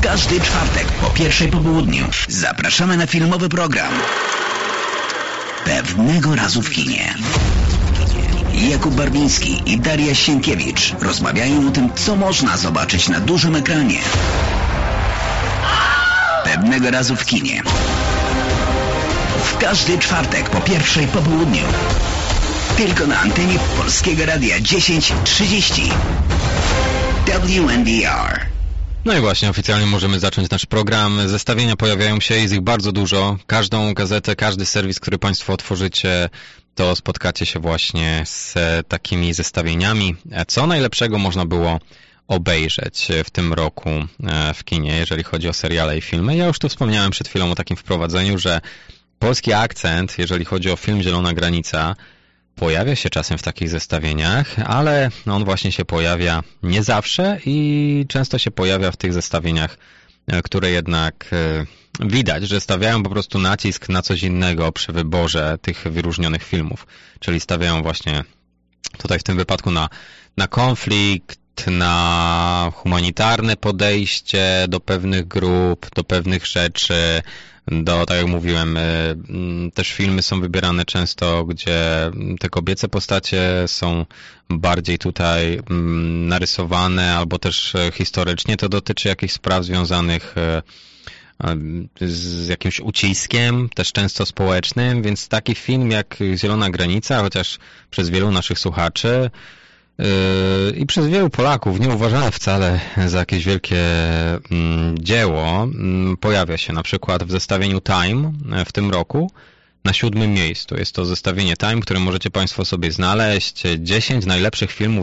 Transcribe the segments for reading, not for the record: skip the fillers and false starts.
każdy czwartek po 1:00 po południu zapraszamy na filmowy program Pewnego razu w kinie. Jakub Barwiński i Daria Sienkiewicz rozmawiają o tym, co można zobaczyć na dużym ekranie. Pewnego razu w kinie. W każdy czwartek po 1:00 po południu. Tylko na antenie Polskiego Radia 1030. WNDR. No i właśnie, oficjalnie możemy zacząć nasz program. Zestawienia pojawiają się, jest ich bardzo dużo. Każdą gazetę, każdy serwis, który Państwo otworzycie, to spotkacie się właśnie z takimi zestawieniami. Co najlepszego można było obejrzeć w tym roku w kinie, jeżeli chodzi o seriale i filmy. Ja już tu wspomniałem przed chwilą o takim wprowadzeniu, że polski akcent, jeżeli chodzi o film Zielona Granica, pojawia się czasem w takich zestawieniach, ale on właśnie się pojawia nie zawsze i często się pojawia w tych zestawieniach, które jednak widać, że stawiają po prostu nacisk na coś innego przy wyborze tych wyróżnionych filmów. Czyli stawiają właśnie tutaj w tym wypadku na konflikt, na humanitarne podejście do pewnych grup, do pewnych rzeczy, tak jak mówiłem, też filmy są wybierane często, gdzie te kobiece postacie są bardziej tutaj narysowane, albo też historycznie to dotyczy jakichś spraw związanych z jakimś uciskiem, też często społecznym, więc taki film jak Zielona Granica, chociaż przez wielu naszych słuchaczy i przez wielu Polaków nie uważane wcale za jakieś wielkie dzieło, pojawia się na przykład w zestawieniu Time w tym roku na 7. miejscu. Jest to zestawienie Time, które możecie Państwo sobie znaleźć. 10 najlepszych filmów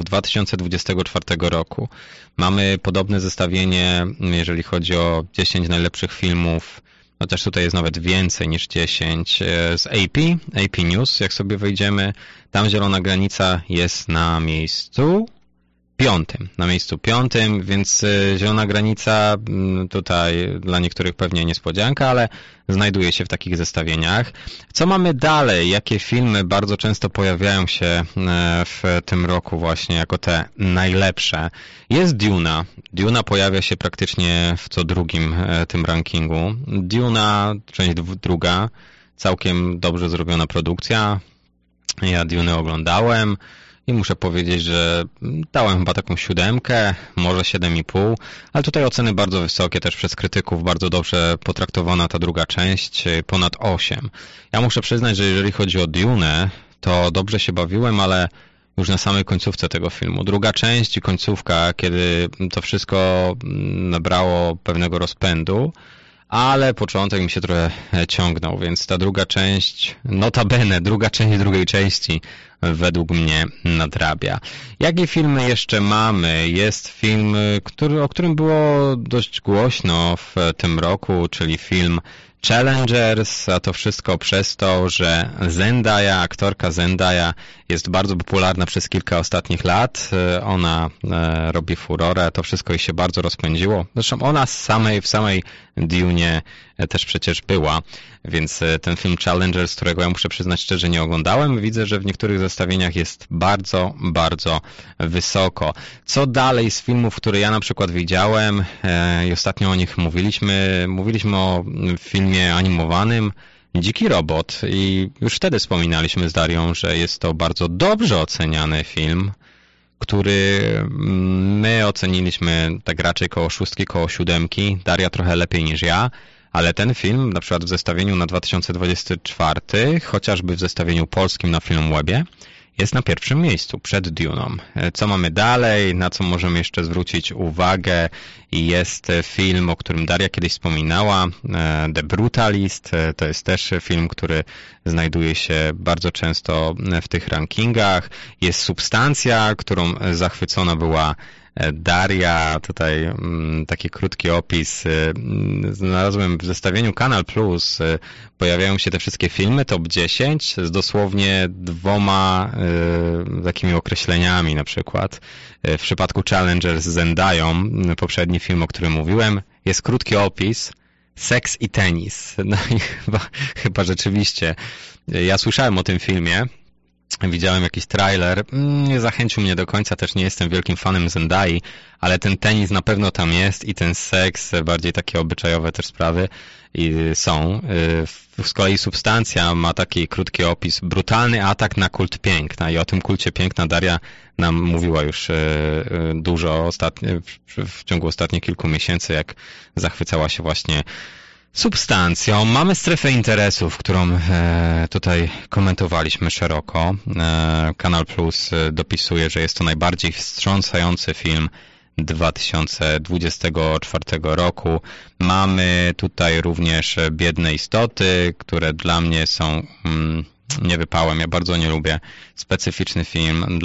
2024 roku. Mamy podobne zestawienie, jeżeli chodzi o 10 najlepszych filmów, chociaż tutaj jest nawet więcej niż 10, z AP News, jak sobie wejdziemy, tam Zielona Granica jest na miejscu 5. Na miejscu 5, więc Zielona Granica tutaj dla niektórych pewnie niespodzianka, ale znajduje się w takich zestawieniach. Co mamy dalej? Jakie filmy bardzo często pojawiają się w tym roku właśnie jako te najlepsze? Jest Duna. Duna pojawia się praktycznie w co drugim tym rankingu. Duna, część druga, całkiem dobrze zrobiona produkcja. Ja Dunę oglądałem i muszę powiedzieć, że dałem chyba taką 7, może 7,5, ale tutaj oceny bardzo wysokie też przez krytyków, bardzo dobrze potraktowana ta druga część, ponad 8. Ja muszę przyznać, że jeżeli chodzi o Dunę, to dobrze się bawiłem, ale już na samej końcówce tego filmu. Druga część i końcówka, kiedy to wszystko nabrało pewnego rozpędu, ale początek mi się trochę ciągnął, więc ta druga część, notabene, druga część drugiej części według mnie nadrabia. Jakie filmy jeszcze mamy? Jest film, o którym było dość głośno w tym roku, czyli film Challengers, a to wszystko przez to, że Zendaya, aktorka Zendaya jest bardzo popularna przez kilka ostatnich lat. Ona robi furorę, to wszystko jej się bardzo rozpędziło. Zresztą ona w samej Dunie też przecież była, więc ten film Challengers, którego ja muszę przyznać szczerze nie oglądałem, widzę, że w niektórych zestawieniach jest bardzo, bardzo wysoko. Co dalej z filmów, które ja na przykład widziałem i ostatnio o nich mówiliśmy o filmie animowanym Dziki Robot i już wtedy wspominaliśmy z Darią, że jest to bardzo dobrze oceniany film, który my oceniliśmy tak raczej koło 6, koło 7, Daria trochę lepiej niż ja, ale ten film na przykład w zestawieniu na 2024, chociażby w zestawieniu polskim na Filmwebie, jest na 1. miejscu przed Duną. Co mamy dalej, na co możemy jeszcze zwrócić uwagę? Jest film, o którym Daria kiedyś wspominała, The Brutalist. To jest też film, który znajduje się bardzo często w tych rankingach. Jest Substancja, którą zachwycona była Daria. Tutaj taki krótki opis. Znalazłem w zestawieniu Kanal Plus. Pojawiają się te wszystkie filmy, top 10, z dosłownie 2 takimi określeniami na przykład. W przypadku Challenger z Zendają, poprzedni film, o którym mówiłem, jest krótki opis, seks i tenis. No i chyba rzeczywiście, ja słyszałem o tym filmie, Widziałem jakiś trailer, nie zachęcił mnie do końca, też nie jestem wielkim fanem Zendai, ale ten tenis na pewno tam jest i ten seks, bardziej takie obyczajowe też sprawy są. Z kolei Substancja ma taki krótki opis, brutalny atak na kult piękna i o tym kulcie piękna Daria nam mówiła już dużo w ciągu ostatnich kilku miesięcy, jak zachwycała się właśnie Substancją. Mamy strefę interesów, którą tutaj komentowaliśmy szeroko. Kanal Plus dopisuje, że jest to najbardziej wstrząsający film 2024 roku. Mamy tutaj również Biedne istoty, które dla mnie są niewypałem. Ja bardzo nie lubię. Specyficzny film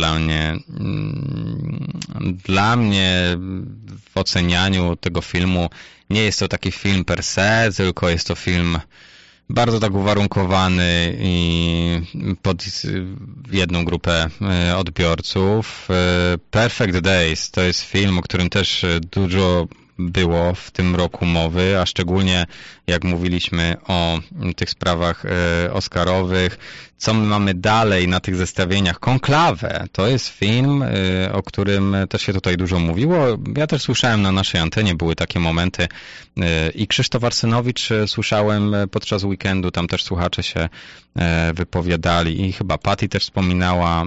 dla mnie w ocenianiu tego filmu nie jest to taki film per se, tylko jest to film bardzo tak uwarunkowany i pod jedną grupę odbiorców. Perfect Days to jest film, o którym też dużo było w tym roku mowy, a szczególnie jak mówiliśmy o tych sprawach oscarowych. Co my mamy dalej na tych zestawieniach? Konklawę to jest film, o którym też się tutaj dużo mówiło. Ja też słyszałem na naszej antenie, były takie momenty i Krzysztof Arsynowicz słyszałem podczas weekendu, tam też słuchacze się wypowiadali i chyba Patty też wspominała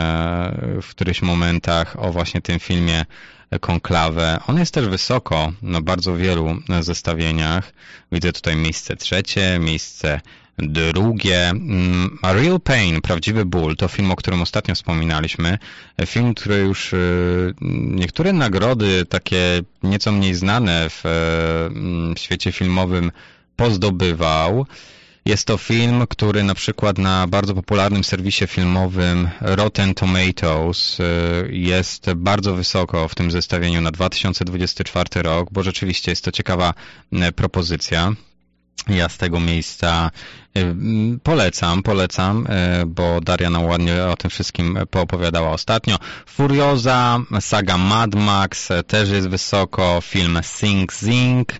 w którychś momentach o właśnie tym filmie Konklawę. On jest też wysoko na bardzo wielu zestawieniach. Widzę tutaj miejsce trzecie, miejsce drugie. Real Pain, Prawdziwy ból, to film, o którym ostatnio wspominaliśmy. Film, który już niektóre nagrody takie nieco mniej znane w świecie filmowym pozdobywał. Jest to film, który na przykład na bardzo popularnym serwisie filmowym Rotten Tomatoes jest bardzo wysoko w tym zestawieniu na 2024 rok, bo rzeczywiście jest to ciekawa propozycja. Ja z tego miejsca polecam, bo Daria nam ładnie o tym wszystkim poopowiadała ostatnio. Furioza, saga Mad Max też jest wysoko, film Sing Sing.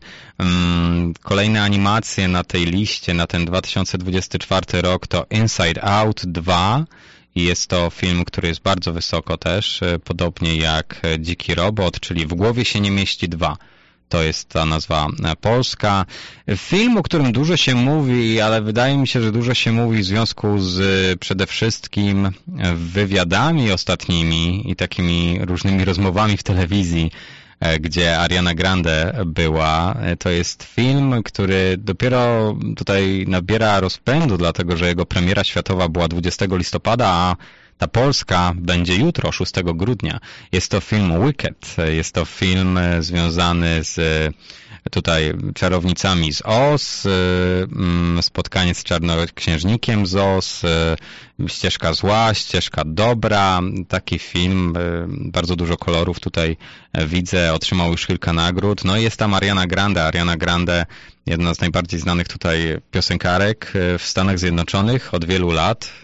Kolejne animacje na tej liście na ten 2024 rok to Inside Out 2. I jest to film, który jest bardzo wysoko też, podobnie jak Dziki Robot, czyli W głowie się nie mieści 2. To jest ta nazwa polska. Film, o którym dużo się mówi, ale wydaje mi się, że dużo się mówi w związku z przede wszystkim wywiadami ostatnimi i takimi różnymi rozmowami w telewizji, gdzie Ariana Grande była. To jest film, który dopiero tutaj nabiera rozpędu, dlatego że jego premiera światowa była 20 listopada, a ta polska będzie jutro, 6 grudnia. Jest to film Wicked. Jest to film związany z tutaj czarownicami z Oz, spotkanie z czarnoksiężnikiem z Oz, ścieżka zła, ścieżka dobra. Taki film, bardzo dużo kolorów tutaj widzę, otrzymał już kilka nagród. No i jest tam Ariana Grande, jedna z najbardziej znanych tutaj piosenkarek w Stanach Zjednoczonych od wielu lat.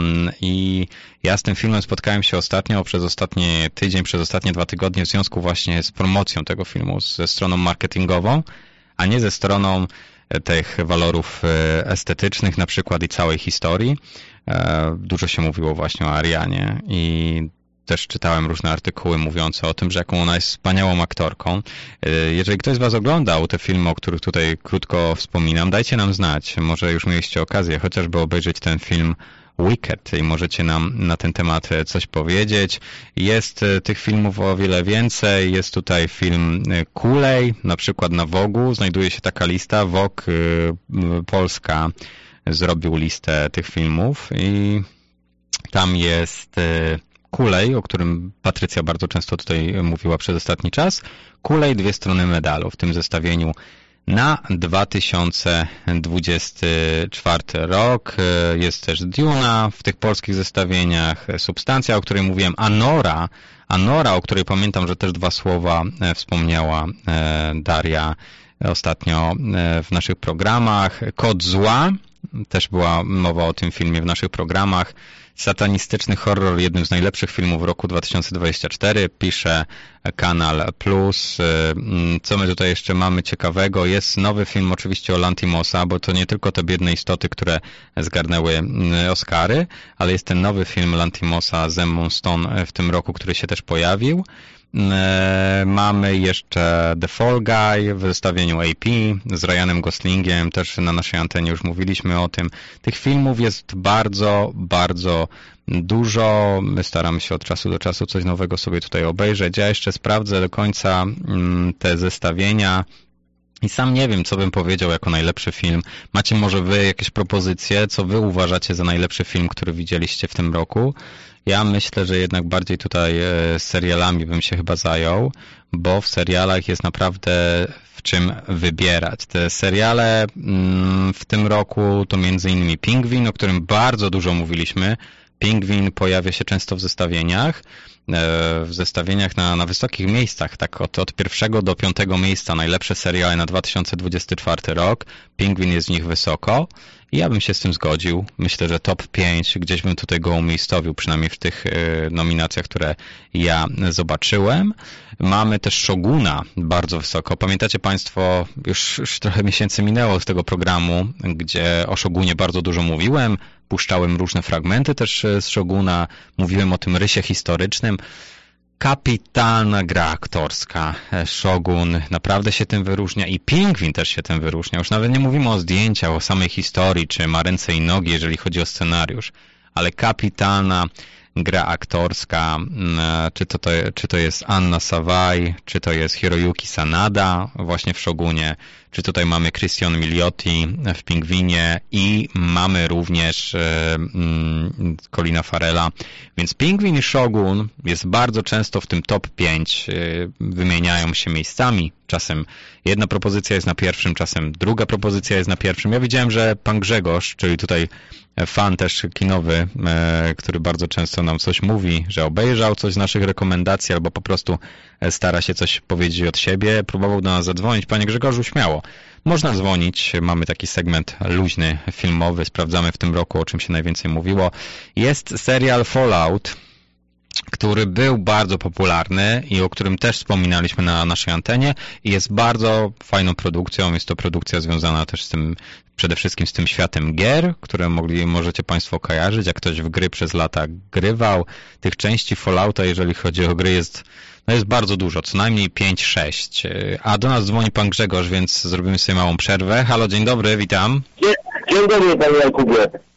I ja z tym filmem spotkałem się ostatnio, przez ostatni tydzień, przez ostatnie 2 tygodnie w związku właśnie z promocją tego filmu, ze stroną marketingową, a nie ze stroną tych walorów estetycznych na przykład i całej historii. Dużo się mówiło właśnie o Arianie i też czytałem różne artykuły mówiące o tym, że jaką ona jest wspaniałą aktorką. Jeżeli ktoś z Was oglądał te filmy, o których tutaj krótko wspominam, dajcie nam znać. Może już mieliście okazję chociażby obejrzeć ten film Wicked i możecie nam na ten temat coś powiedzieć. Jest tych filmów o wiele więcej. Jest tutaj film Kulej, na przykład na Vogue'u znajduje się taka lista. Vogue Polska zrobił listę tych filmów i tam jest Kulej, o którym Patrycja bardzo często tutaj mówiła przez ostatni czas. Kulej, 2 strony medalu w tym zestawieniu na 2024 rok. Jest też Duna w tych polskich zestawieniach, Substancja, o której mówiłem, Anora, o której pamiętam, że też 2 słowa wspomniała Daria ostatnio w naszych programach. Kod zła, też była mowa o tym filmie w naszych programach. Satanistyczny horror, jednym z najlepszych filmów roku 2024, pisze Kanal Plus. Co my tutaj jeszcze mamy ciekawego? Jest nowy film oczywiście o Lantimosa, bo to nie tylko te biedne istoty, które zgarnęły Oscary, ale jest ten nowy film Lantimosa z Emma Stone w tym roku, który się też pojawił. Mamy jeszcze The Fall Guy w zestawieniu AP z Ryanem Goslingiem, też na naszej antenie już mówiliśmy o tym. Tych filmów jest bardzo, bardzo dużo. My staramy się od czasu do czasu coś nowego sobie tutaj obejrzeć. Ja jeszcze sprawdzę do końca te zestawienia i sam nie wiem, co bym powiedział jako najlepszy film. Macie może wy jakieś propozycje, co wy uważacie za najlepszy film, który widzieliście w tym roku? Ja myślę, że jednak bardziej tutaj serialami bym się chyba zajął, bo w serialach jest naprawdę w czym wybierać. Te seriale w tym roku to m.in. Pingwin, o którym bardzo dużo mówiliśmy. Pingwin pojawia się często w zestawieniach na wysokich miejscach, tak od 1. do 5. miejsca, najlepsze seriale na 2024 rok. Pingwin jest w nich wysoko i ja bym się z tym zgodził. Myślę, że top 5 gdzieś bym tutaj go umiejscowił, przynajmniej w tych nominacjach, które ja zobaczyłem. Mamy też Shoguna bardzo wysoko. Pamiętacie Państwo, już trochę miesięcy minęło z tego programu, gdzie o Shogunie bardzo dużo mówiłem. Puszczałem różne fragmenty też z Shoguna, mówiłem o tym rysie historycznym. Kapitalna gra aktorska. Shogun naprawdę się tym wyróżnia i Pingwin też się tym wyróżnia. Już nawet nie mówimy o zdjęciach, o samej historii, czy ma ręce i nogi, jeżeli chodzi o scenariusz, ale kapitalna gra aktorska, czy to jest Anna Sawai, czy to jest Hiroyuki Sanada właśnie w Shogunie, czy tutaj mamy Christian Milioti w Pingwinie i mamy również Colina Farrella. Więc Pingwin i Shogun jest bardzo często w tym top 5, wymieniają się miejscami. Czasem jedna propozycja jest na pierwszym, czasem druga propozycja jest na pierwszym. Ja widziałem, że pan Grzegorz, czyli tutaj fan też kinowy, który bardzo często nam coś mówi, że obejrzał coś z naszych rekomendacji albo po prostu stara się coś powiedzieć od siebie, próbował do nas zadzwonić. Panie Grzegorzu, śmiało. Można dzwonić, mamy taki segment luźny, filmowy, sprawdzamy w tym roku, o czym się najwięcej mówiło. Jest serial Fallout, który był bardzo popularny i o którym też wspominaliśmy na naszej antenie i jest bardzo fajną produkcją. Jest to produkcja związana też z tym, przede wszystkim z tym światem gier, które możecie Państwo kojarzyć, jak ktoś w gry przez lata grywał. Tych części Fallouta, jeżeli chodzi o gry, jest bardzo dużo, co najmniej 5-6. A do nas dzwoni pan Grzegorz, więc zrobimy sobie małą przerwę. Halo, dzień dobry, witam. Dzień dobry, panie Jakubie.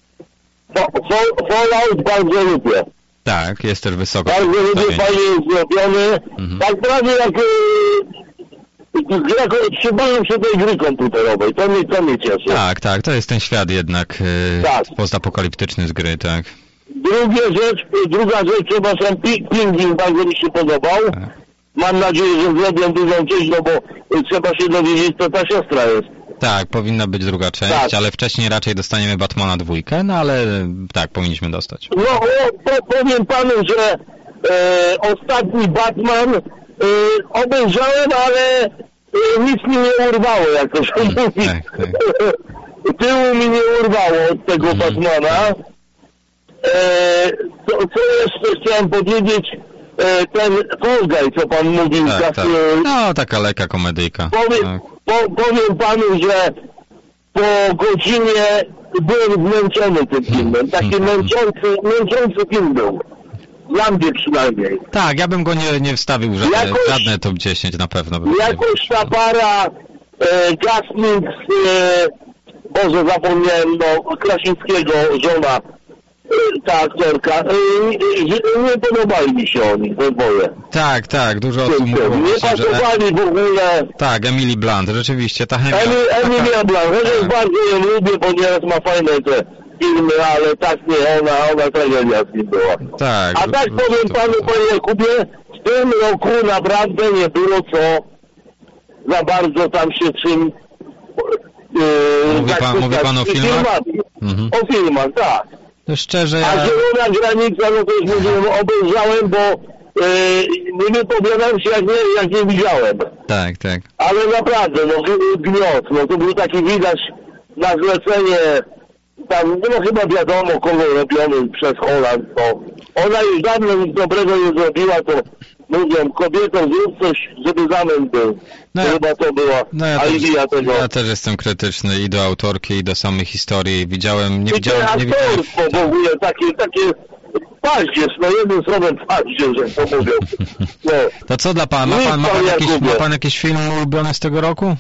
Fallout bardzo lubię. Tak, jest też wysoko. Bardzo lubię, fajnie jest zrobiony. Tak prawie jak trzymają się tej gry komputerowej. To mnie cieszy. Tak, to jest ten świat jednak postapokaliptyczny z gry, tak. Druga rzecz, przepraszam, Pingwin bardzo mi się podobał. Tak. Mam nadzieję, że zrobią dużą część, no bo trzeba się dowiedzieć, co ta siostra jest. Tak, powinna być druga część, ale wcześniej raczej dostaniemy Batmana 2, no ale tak, powinniśmy dostać. No, powiem panu, że ostatni Batman obejrzałem, ale nic mi nie urwało, jak to się mówi. Tak. Tyłu mi nie urwało od tego Batmana. Co jeszcze chciałem powiedzieć, ten Fall Guy, co pan mówił. Tak. No, taka lekka komedyjka. Powiem panu, że po godzinie byłem zmęczony tym filmem. Taki męczący film był. Dla mnie przynajmniej. Tak, ja bym go nie wstawił żadne top 10 na pewno. Jakoś ta para Gosling Boże, zapomniałem, Krasińskiego żona, ta aktorka, nie podobali mi się oni, we dwoje. Tak, dużo osób mówiło. Nie pasowali w ogóle. Tak, Emily Blunt, rzeczywiście, ta chemia. Emilia Blunt, chociaż bardzo ją lubię, bo nieraz ma fajne te filmy, ale tak nie, ona tragedia z nim była. Tak. A tak powiem panu, panie Jakubie, w tym roku naprawdę nie było co za bardzo tam się czym... Mówi pan o filmach? O filmach, tak. Szczerze, A Zielona Granica, no to już mówiłem, obejrzałem, bo nie wypowiadałem się jak nie widziałem. Tak. Ale naprawdę, Gniot, to był taki widać na zlecenie tam, no chyba wiadomo kogo robiony przez Holland, to ona już dawno nic dobrego nie zrobiła, to mówię, kobietom zrób coś, żeby zamęt był. No ja, chyba to była idea tego. Ja też jestem krytyczny i do autorki, i do samej historii. Nie widziałem. Aktorstwo w ogóle, takie paździerz, no jednym słowem paździerz, że to mówią. No. To co dla pana? Ma pan jakiś film ulubiony z tego roku?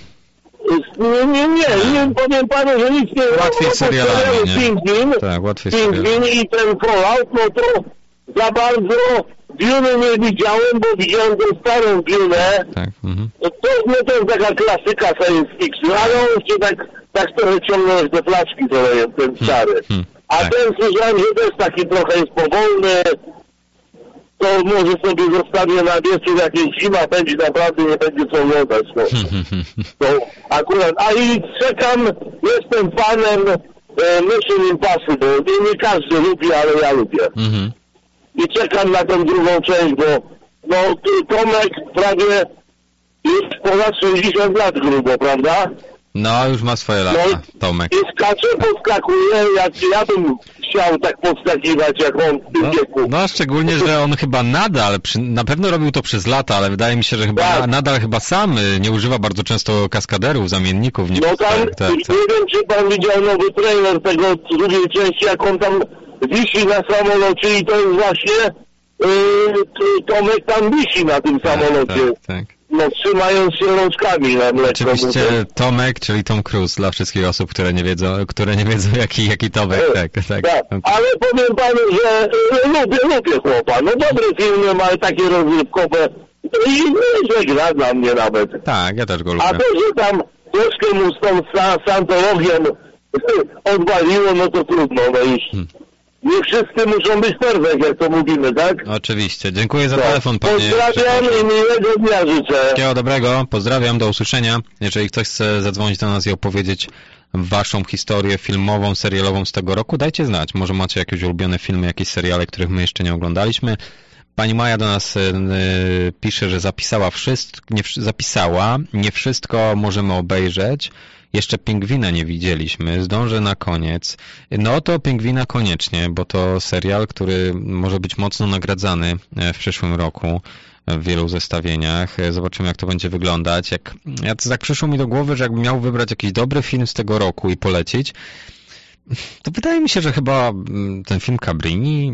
Nie, powiem panu, że nic nie... Łatwiej serialami, nie? Pingwin, tak, łatwiej i ten Fallout, no to za bardzo Dune nie widziałem, bo widziałem tę starą Dune. Tak. To jest taka klasyka science fiction, ale on się tak trochę ciągnąłeś do flaszki, to jest ten stary. A tak. ten słyszałem, że też taki trochę jest powolny, to może sobie zostawię na wieczór, jakieś zima będzie, naprawdę nie będzie co oglądać. No. To akurat, i czekam, jestem fanem Mission Impossible. Nie każdy lubi, ale ja lubię. I czekam na tę drugą część, bo no Tomek prawie jest ponad 60 lat grubo, prawda? No, już ma swoje lata, Tomek. I skacze, podskakuje, jak ja bym chciał tak podskakiwać, jak on w tym wieku. No, szczególnie, że on chyba nadal, na pewno robił to przez lata, ale wydaje mi się, że chyba nadal sam nie używa bardzo często kaskaderów, zamienników. Nie wiem, czy pan widział nowy trailer tego drugiej części, jak on tam wisi na samolocie i to jest właśnie Tomek tam wisi na tym samolocie. Tak. No, trzymając się rączkami na mleko. Oczywiście Tomek, czyli Tom Cruise dla wszystkich osób, które nie wiedzą jaki Tomek. Tak. Ale powiem panu, że lubię chłopa. No dobre filmy, ma takie rozrywkowe i nie gra dla mnie nawet. Tak, ja też go lubię. A to, że tam troszkę mu z tą santologią odwaliło, no to trudno wejść. Nie wszyscy muszą być perfekt, jak to mówimy, tak? Oczywiście. Dziękuję za telefon, panie. Pozdrawiam i miłego dnia życzę. Wszystkiego dobrego. Pozdrawiam, do usłyszenia. Jeżeli ktoś chce zadzwonić do nas i opowiedzieć waszą historię filmową, serialową z tego roku, dajcie znać. Może macie jakieś ulubione filmy, jakieś seriale, których my jeszcze nie oglądaliśmy. Pani Maja do nas pisze, że zapisała. Nie wszystko możemy obejrzeć. Jeszcze Pingwina nie widzieliśmy, zdążę na koniec. No to Pingwina koniecznie, bo to serial, który może być mocno nagradzany w przyszłym roku w wielu zestawieniach. Zobaczymy, jak to będzie wyglądać. Tak przyszło mi do głowy, że jakbym miał wybrać jakiś dobry film z tego roku i polecić, to wydaje mi się, że chyba ten film Cabrini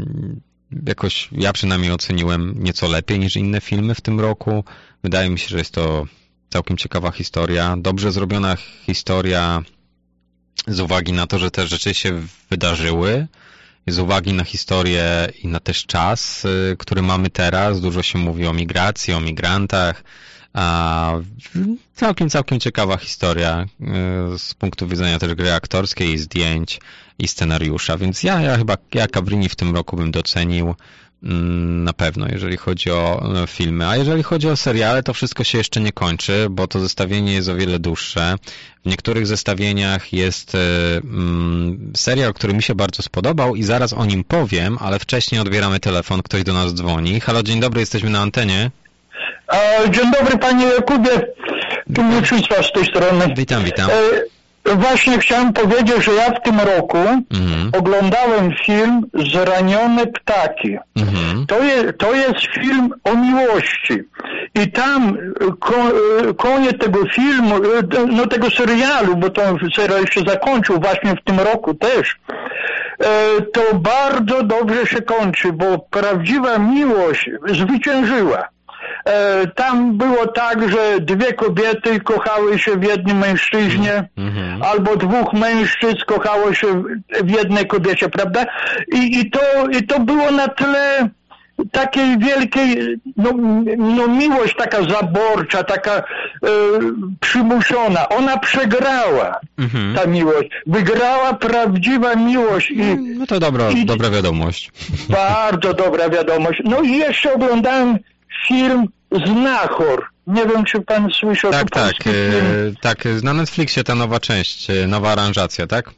jakoś ja przynajmniej oceniłem nieco lepiej niż inne filmy w tym roku. Wydaje mi się, że jest to całkiem ciekawa historia, dobrze zrobiona historia z uwagi na to, że te rzeczy się wydarzyły, z uwagi na historię i na też czas, który mamy teraz. Dużo się mówi o migracji, o migrantach, a całkiem ciekawa historia z punktu widzenia też gry aktorskiej, zdjęć i scenariusza, więc ja Cabrini w tym roku bym docenił. Na pewno, jeżeli chodzi o filmy. A jeżeli chodzi o seriale, to wszystko się jeszcze nie kończy, bo to zestawienie jest o wiele dłuższe. W niektórych zestawieniach jest serial, który mi się bardzo spodobał i zaraz o nim powiem, ale wcześniej odbieramy telefon, ktoś do nas dzwoni. Halo, dzień dobry, jesteśmy na antenie. Dzień dobry, panie Jakubie. Tu Mieczysław z tej strony. Witam. Właśnie chciałem powiedzieć, że ja w tym roku oglądałem film Zranione ptaki. To jest film o miłości. I tam koniec tego filmu, no tego serialu, bo to serial się zakończył właśnie w tym roku też, to bardzo dobrze się kończy, bo prawdziwa miłość zwyciężyła. Tam było tak, że dwie kobiety kochały się w jednym mężczyźnie, albo dwóch mężczyzn kochało się w jednej kobiecie, prawda? I to było na tle takiej wielkiej, no miłość taka zaborcza, taka przymuszona. Ona przegrała, ta miłość. Wygrała prawdziwa miłość. No to dobra wiadomość. Bardzo dobra wiadomość. No i jeszcze oglądałem film Znachor. Nie wiem, czy pan słyszał. Tak, na Netflixie ta nowa część, nowa aranżacja, tak?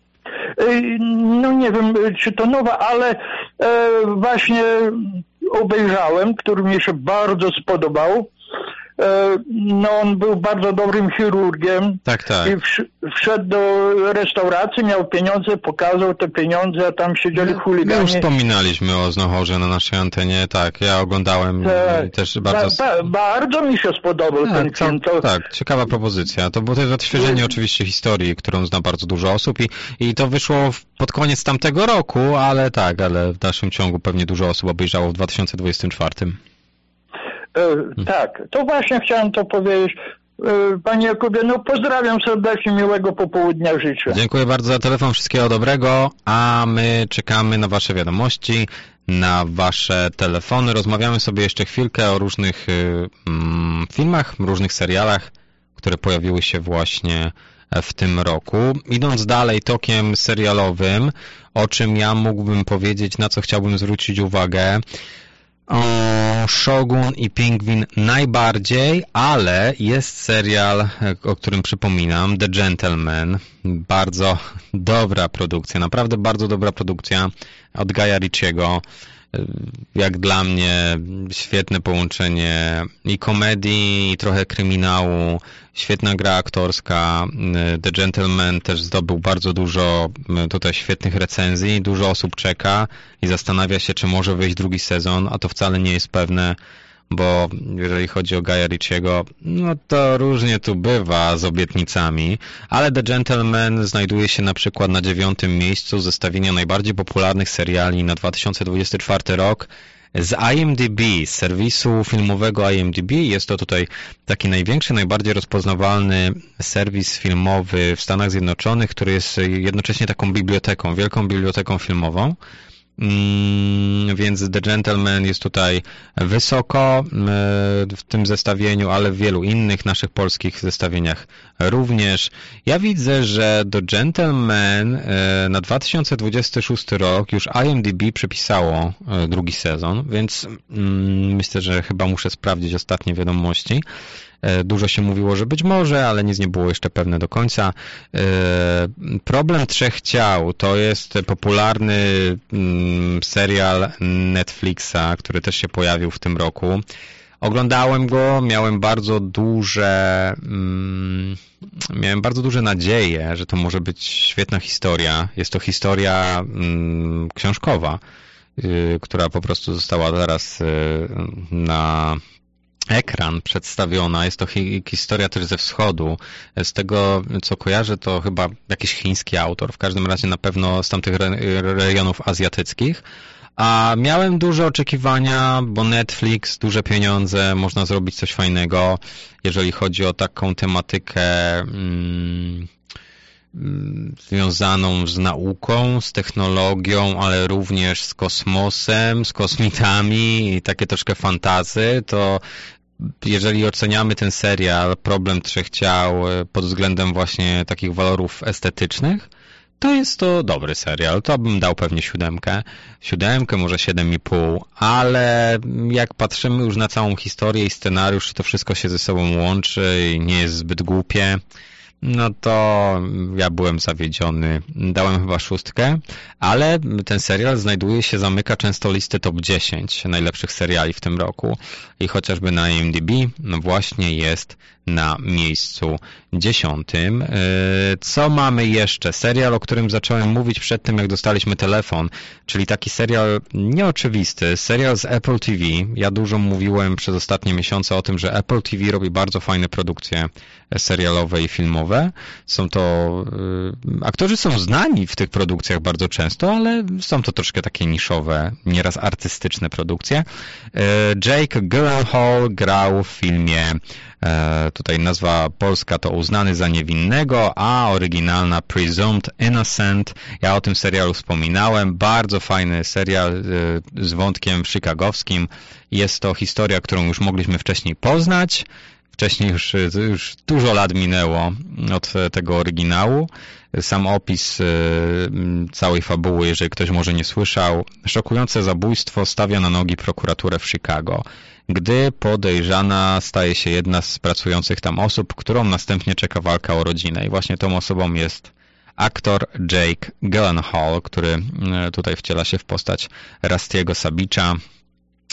No nie wiem, czy to nowa, ale właśnie obejrzałem, który mi się bardzo spodobał. no on był bardzo dobrym chirurgiem. Tak. I wszedł do restauracji, miał pieniądze, pokazał te pieniądze, a tam siedzieli chuligani. My już wspominaliśmy o Znochorze na naszej antenie, tak, ja oglądałem i też bardzo... Bardzo mi się spodobał ten film. Tak, ciekawa propozycja. To było też odświeżenie oczywiście historii, którą zna bardzo dużo osób i to wyszło pod koniec tamtego roku, ale w dalszym ciągu pewnie dużo osób obejrzało w 2024. Tak, to właśnie chciałem to powiedzieć. Panie Jakubie, no pozdrawiam serdecznie, miłego popołudnia życzę. Dziękuję bardzo za telefon, wszystkiego dobrego, a my czekamy na wasze wiadomości, na wasze telefony. Rozmawiamy sobie jeszcze chwilkę o różnych filmach, różnych serialach, które pojawiły się właśnie w tym roku. Idąc dalej tokiem serialowym, o czym ja mógłbym powiedzieć, na co chciałbym zwrócić uwagę, o Shogun i Pingwin najbardziej, ale jest serial, o którym przypominam, The Gentleman. Bardzo dobra produkcja, naprawdę bardzo dobra produkcja od Guya Ritchiego. Jak dla mnie świetne połączenie i komedii, i trochę kryminału, świetna gra aktorska. The Gentleman też zdobył bardzo dużo tutaj świetnych recenzji, dużo osób czeka i zastanawia się, czy może wyjść drugi sezon, a to wcale nie jest pewne, bo jeżeli chodzi o Guya Ritchiego, no to różnie tu bywa z obietnicami, ale The Gentleman znajduje się na przykład na 9. miejscu zestawienia najbardziej popularnych seriali na 2024 rok z IMDb, z serwisu filmowego IMDb. Jest to tutaj taki największy, najbardziej rozpoznawalny serwis filmowy w Stanach Zjednoczonych, który jest jednocześnie taką biblioteką, wielką biblioteką filmową. Więc The Gentleman jest tutaj wysoko w tym zestawieniu, ale w wielu innych naszych polskich zestawieniach również. Ja widzę, że The Gentleman na 2026 rok już IMDb przepisało drugi sezon, więc myślę, że chyba muszę sprawdzić ostatnie wiadomości. Dużo się mówiło, że być może, ale nic nie było jeszcze pewne do końca. Problem Trzech Ciał to jest popularny serial Netflixa, który też się pojawił w tym roku. Oglądałem go, miałem bardzo duże nadzieje, że to może być świetna historia. Jest to historia książkowa, która po prostu została teraz na ekran przedstawiona. Jest to historia też ze wschodu. Z tego, co kojarzę, to chyba jakiś chiński autor. W każdym razie na pewno z tamtych rejonów azjatyckich. A miałem duże oczekiwania, bo Netflix, duże pieniądze, można zrobić coś fajnego, jeżeli chodzi o taką tematykę związaną z nauką, z technologią, ale również z kosmosem, z kosmitami i takie troszkę fantazy, to jeżeli oceniamy ten serial Problem Trzech Ciał pod względem właśnie takich walorów estetycznych, to jest to dobry serial. To bym dał pewnie 7, może 7,5, ale jak patrzymy już na całą historię i scenariusz, to wszystko się ze sobą łączy i nie jest zbyt głupie, no to ja byłem zawiedziony. Dałem chyba 6, ale ten serial zamyka często listy top 10 najlepszych seriali w tym roku i chociażby na IMDb no właśnie jest na miejscu 10. Co mamy jeszcze? Serial, o którym zacząłem mówić przed tym, jak dostaliśmy telefon, czyli taki serial nieoczywisty, serial z Apple TV. Ja dużo mówiłem przez ostatnie miesiące o tym, że Apple TV robi bardzo fajne produkcje serialowe i filmowe. Są to aktorzy są znani w tych produkcjach bardzo często, ale są to troszkę takie niszowe, nieraz artystyczne produkcje. Jake Gyllenhaal grał w filmie, tutaj nazwa polska to Uznany za niewinnego, a oryginalna Presumed Innocent. Ja o tym serialu wspominałem. Bardzo fajny serial z wątkiem chicagowskim. Jest to historia, którą już mogliśmy wcześniej poznać. Wcześniej już dużo lat minęło od tego oryginału. Sam opis całej fabuły, jeżeli ktoś może nie słyszał. Szokujące zabójstwo stawia na nogi prokuraturę w Chicago, gdy podejrzana staje się jedna z pracujących tam osób, którą następnie czeka walka o rodzinę. I właśnie tą osobą jest aktor Jake Gyllenhaal, który tutaj wciela się w postać Rusty'ego Sabicza.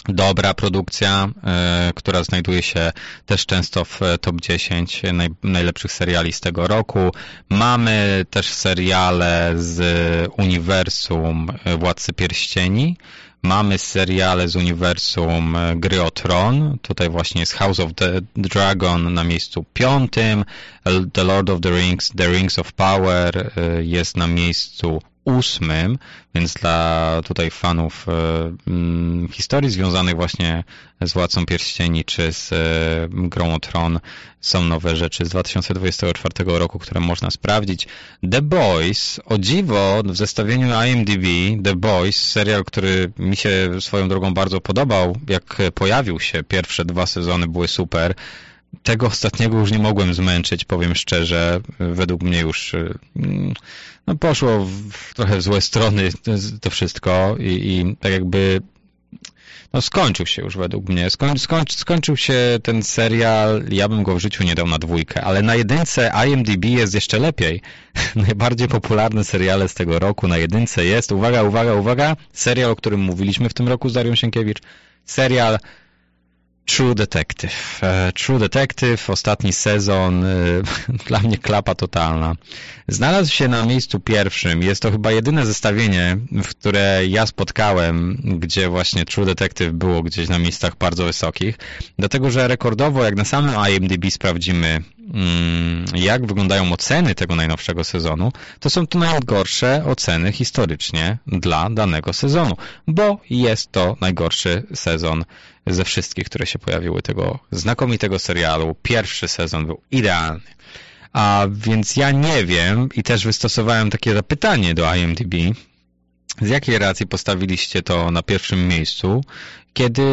dobra produkcja, która znajduje się też często w top 10 najlepszych seriali z tego roku. Mamy też seriale z uniwersum Władcy Pierścieni. Mamy seriale z uniwersum Gry o Tron. Tutaj właśnie jest House of the Dragon na miejscu 5. The Lord of the Rings, The Rings of Power jest na miejscu 8, więc dla tutaj fanów historii związanych właśnie z Władcą Pierścieni czy z Grą o Tron są nowe rzeczy z 2024 roku, które można sprawdzić. The Boys, o dziwo w zestawieniu IMDb, The Boys, serial, który mi się swoją drogą bardzo podobał, jak pojawił się, pierwsze 2 sezony były super. Tego ostatniego już nie mogłem zmęczyć, powiem szczerze. Według mnie już poszło trochę w złe strony to wszystko i tak jakby skończył się już według mnie. Skończył się ten serial, ja bym go w życiu nie dał na 2, ale na 1 IMDb jest jeszcze lepiej. Najbardziej popularne seriale z tego roku na 1 jest, uwaga, serial, o którym mówiliśmy w tym roku z Darią Sienkiewicz, serial True Detective. True Detective, ostatni sezon, dla mnie klapa totalna. Znalazł się na miejscu 1. Jest to chyba jedyne zestawienie, w które ja spotkałem, gdzie właśnie True Detective było gdzieś na miejscach bardzo wysokich. Dlatego, że rekordowo, jak na samym IMDb sprawdzimy, jak wyglądają oceny tego najnowszego sezonu, to są to najgorsze oceny historycznie dla danego sezonu, bo jest to najgorszy sezon ze wszystkich, które się pojawiły tego znakomitego serialu. Pierwszy sezon był idealny. A więc ja nie wiem i też wystosowałem takie zapytanie do IMDb, z jakiej racji postawiliście to na 1. miejscu, kiedy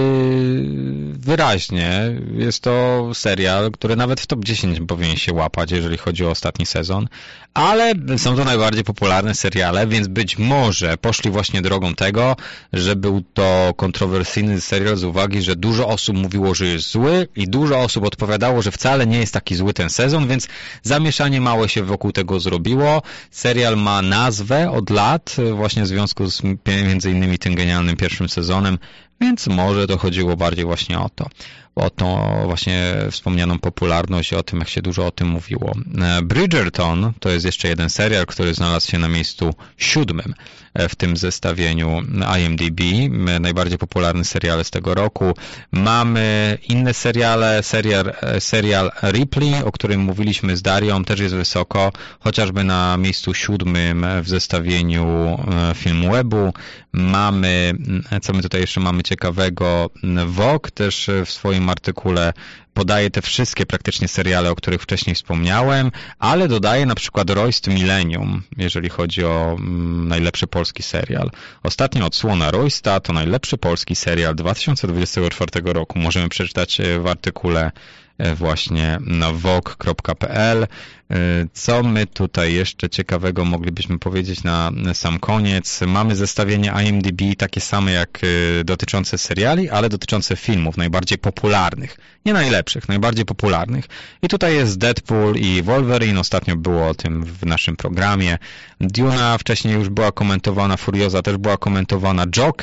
wyraźnie jest to serial, który nawet w top 10 powinien się łapać, jeżeli chodzi o ostatni sezon, ale są to najbardziej popularne seriale, więc być może poszli właśnie drogą tego, że był to kontrowersyjny serial z uwagi, że dużo osób mówiło, że jest zły i dużo osób odpowiadało, że wcale nie jest taki zły ten sezon, więc zamieszanie małe się wokół tego zrobiło. Serial ma nazwę od lat, właśnie w związku z między innymi tym genialnym 1. sezonem, więc może to chodziło bardziej właśnie o tą właśnie wspomnianą popularność i o tym, jak się dużo o tym mówiło. Bridgerton to jest jeszcze jeden serial, który znalazł się na miejscu 7 w tym zestawieniu IMDb. Najbardziej popularne seriale z tego roku. Mamy inne seriale. Serial Ripley, o którym mówiliśmy z Darią, też jest wysoko, chociażby na miejscu 7 w zestawieniu Filmwebu. Mamy, co my tutaj jeszcze mamy ciekawego, Vogue też w swoim artykule podaje te wszystkie praktycznie seriale, o których wcześniej wspomniałem, ale dodaje na przykład Royst Millennium, jeżeli chodzi o najlepszy polski serial. Ostatnia odsłona Roysta to najlepszy polski serial 2024 roku. Możemy przeczytać w artykule właśnie na vogue.pl. Co my tutaj jeszcze ciekawego moglibyśmy powiedzieć na sam koniec? Mamy zestawienie IMDb takie same jak dotyczące seriali, ale dotyczące filmów najbardziej popularnych. Nie najlepszych, najbardziej popularnych. I tutaj jest Deadpool i Wolverine. Ostatnio było o tym w naszym programie. Duna wcześniej już była komentowana, Furiosa też była komentowana.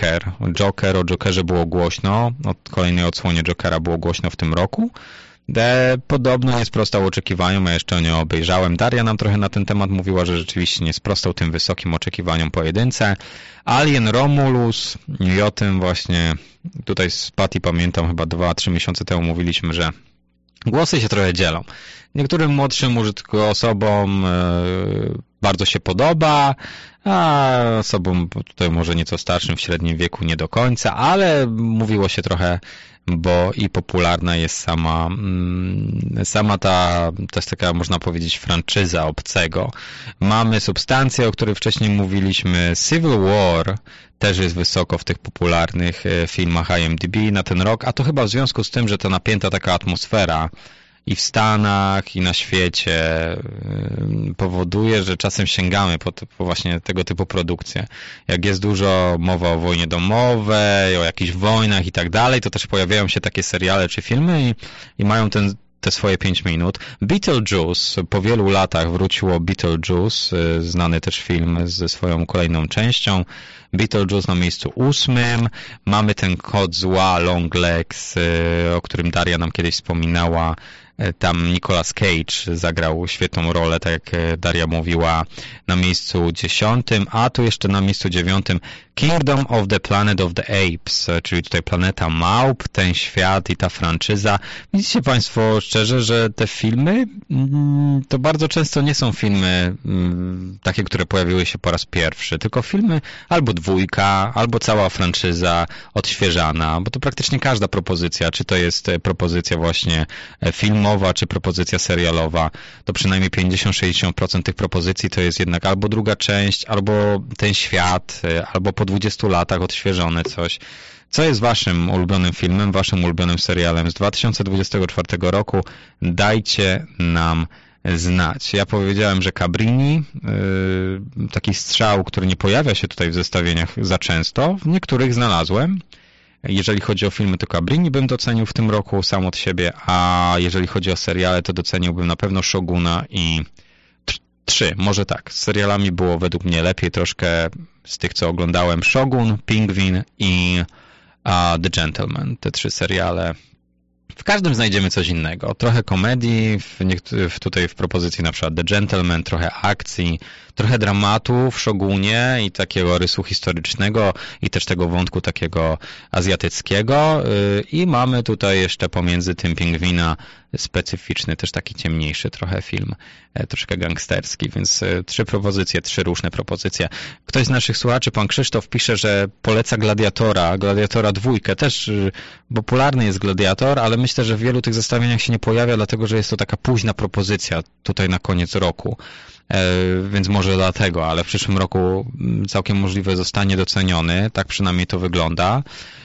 O Jokerze było głośno. O kolejnej odsłonie Jokera było głośno w tym roku. Podobno nie sprostał oczekiwaniom, ja jeszcze nie obejrzałem. Daria nam trochę na ten temat mówiła, że rzeczywiście nie sprostał tym wysokim oczekiwaniom po 1. Alien Romulus i o tym właśnie tutaj z Patty pamiętam chyba 2-3 miesiące temu mówiliśmy, że głosy się trochę dzielą. Niektórym młodszym osobom bardzo się podoba, a osobom tutaj może nieco starszym w średnim wieku nie do końca, ale mówiło się trochę, bo i popularna jest sama ta, to jest taka, można powiedzieć, franczyza obcego. Mamy Substancję, o której wcześniej mówiliśmy. Civil War też jest wysoko w tych popularnych filmach IMDb na ten rok, a to chyba w związku z tym, że ta napięta taka atmosfera i w Stanach, i na świecie powoduje, że czasem sięgamy po właśnie tego typu produkcje. Jak jest dużo mowa o wojnie domowej, o jakichś wojnach i tak dalej, to też pojawiają się takie seriale czy filmy i mają te swoje 5 minut. Beetlejuice, po wielu latach wróciło Beetlejuice, znany też film ze swoją kolejną częścią. Beetlejuice na miejscu 8. Mamy ten Kot Zła, Long Legs, o którym Daria nam kiedyś wspominała. Tam Nicolas Cage zagrał świetną rolę, tak jak Daria mówiła, na miejscu 10, a tu jeszcze na miejscu 9 Kingdom of the Planet of the Apes, czyli tutaj Planeta Małp, ten świat i ta franczyza. Widzicie Państwo szczerze, że te filmy to bardzo często nie są filmy takie, które pojawiły się po raz pierwszy, tylko filmy albo dwójka, albo cała franczyza odświeżana, bo to praktycznie każda propozycja, czy to jest propozycja właśnie filmowa, czy propozycja serialowa, to przynajmniej 50-60% tych propozycji to jest jednak albo druga część, albo ten świat, albo po 20 latach odświeżone coś. Co jest waszym ulubionym filmem, waszym ulubionym serialem z 2024 roku? Dajcie nam znać. Ja powiedziałem, że Cabrini, taki strzał, który nie pojawia się tutaj w zestawieniach za często, w niektórych znalazłem. Jeżeli chodzi o filmy, to Cabrini bym docenił w tym roku sam od siebie, a jeżeli chodzi o seriale, to doceniłbym na pewno Shoguna i 3, może tak. Z serialami było według mnie lepiej troszkę z tych, co oglądałem. Shogun, Pingwin i The Gentleman. Te 3 seriale. W każdym znajdziemy coś innego. Trochę komedii, tutaj w propozycji na przykład The Gentleman, trochę akcji, trochę dramatu w Shogunie i takiego rysu historycznego i też tego wątku takiego azjatyckiego. I mamy tutaj jeszcze pomiędzy tym Pingwina specyficzny, też taki ciemniejszy trochę film, troszkę gangsterski, więc 3 propozycje, 3 różne propozycje. Ktoś z naszych słuchaczy, pan Krzysztof, pisze, że poleca Gladiatora 2, też popularny jest Gladiator, ale myślę, że w wielu tych zestawieniach się nie pojawia, dlatego, że jest to taka późna propozycja tutaj na koniec roku, więc może dlatego, ale w przyszłym roku całkiem możliwe zostanie doceniony, tak przynajmniej to wygląda.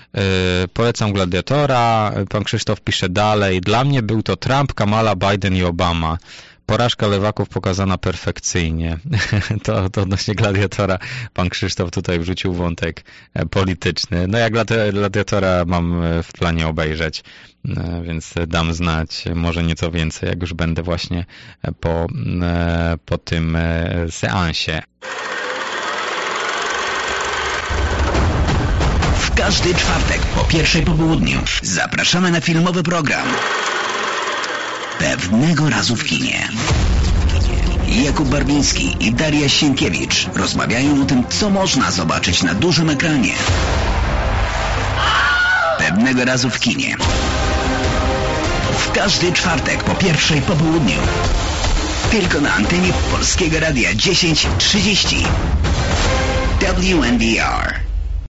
Polecam Gladiatora, pan Krzysztof pisze dalej, dla mnie był to Trump, Kamala, Biden i Obama. Porażka lewaków pokazana perfekcyjnie. To odnośnie Gladiatora pan Krzysztof tutaj wrzucił wątek polityczny. No ja Gladiatora mam w planie obejrzeć, więc dam znać może nieco więcej, jak już będę właśnie po tym seansie. W każdy czwartek po 1:00 po południu zapraszamy na filmowy program Pewnego razu w kinie. Jakub Barbiński i Daria Sienkiewicz rozmawiają o tym, co można zobaczyć na dużym ekranie. Pewnego razu w kinie. W każdy czwartek po 1:00 po południu. Tylko na antenie Polskiego Radia 10:30. WNBR.